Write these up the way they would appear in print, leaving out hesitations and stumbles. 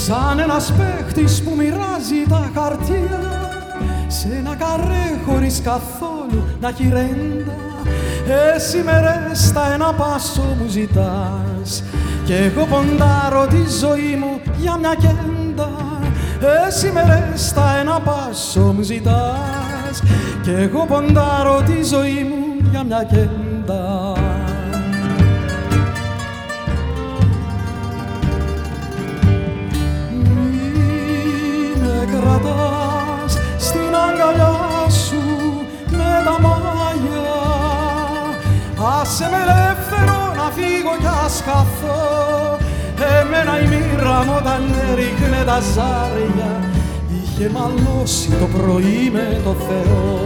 σαν ένας παίχτης που μοιράζει τα χαρτιά σε ένα καρέ χωρίς καθόλου να έχει ρέντα. Εσύ με ρέστα ένα πάσο μου ζητάς κι εγώ ποντάρω τη ζωή μου για μια κέντα. Εσύ με ρέστα ένα πάσο μου ζητάς κι εγώ ποντάρω τη ζωή μου για μια κέντα. Κρατάς στην αγκαλιά σου με τα μάγια. Άσε με ελεύθερο να φύγω κι ας χαθώ. Εμένα η μοίρα μου όταν έριχνε τα ζάρια είχε μαλώσει το πρωί με το Θεό.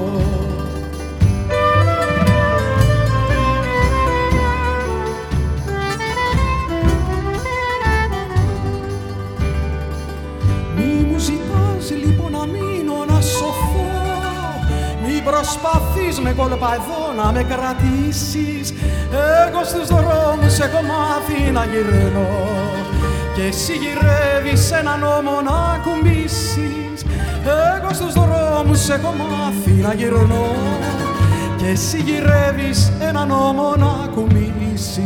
Προσπαθείς με κόλπα εδώ να με κρατήσεις. Εγώ στους δρόμους έχω μάθει να γυρνώ και εσύ γυρεύεις έναν ώμο να κουμπήσεις. Εγώ στους δρόμους έχω μάθει να γυρνώ και εσύ γυρεύεις έναν ώμο να κουμπήσεις.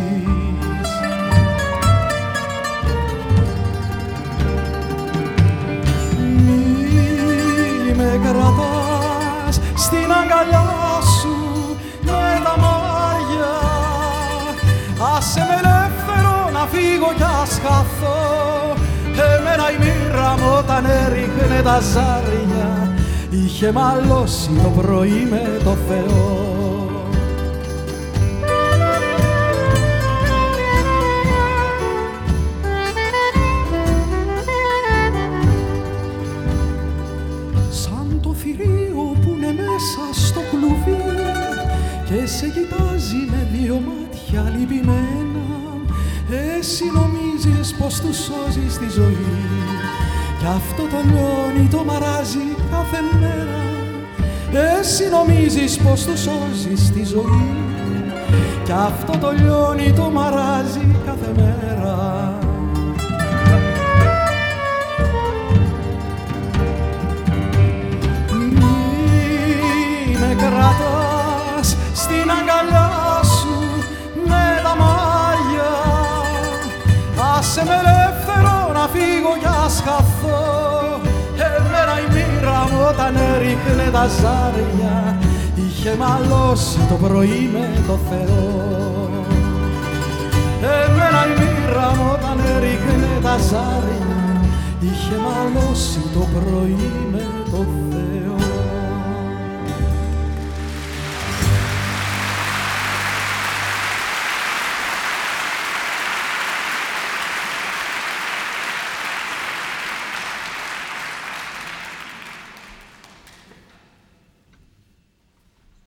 Μη με κρατάς στην αγκαλιά σου με τα μάγια. Άσε με ελεύθερο να φύγω κι ας χαθώ. Εμένα η μοίρα μου όταν έριχνε τα ζάρια είχε μαλώσει το πρωί με το Θεό. Και σε κοιτάζει με δύο μάτια λυπημένα. Εσύ νομίζεις πως του σώζεις τη ζωή κι αυτό το λιώνει το μαράζει κάθε μέρα. Εσύ νομίζεις πως του σώζεις τη ζωή κι αυτό το λιώνει το μαράζει κάθε μέρα. Μη με κρατάς στην αγκαλιά σου με τα μάγια. Άσε με ελεύθερο να φύγω κι ας χαθώ. Εμένα η μοίρα μου όταν έριχνε τα ζάρια είχε μαλώσει το πρωί με το Θεό. Εμένα η μοίρα μου όταν έριχνε τα ζάρια είχε μαλώσει το πρωί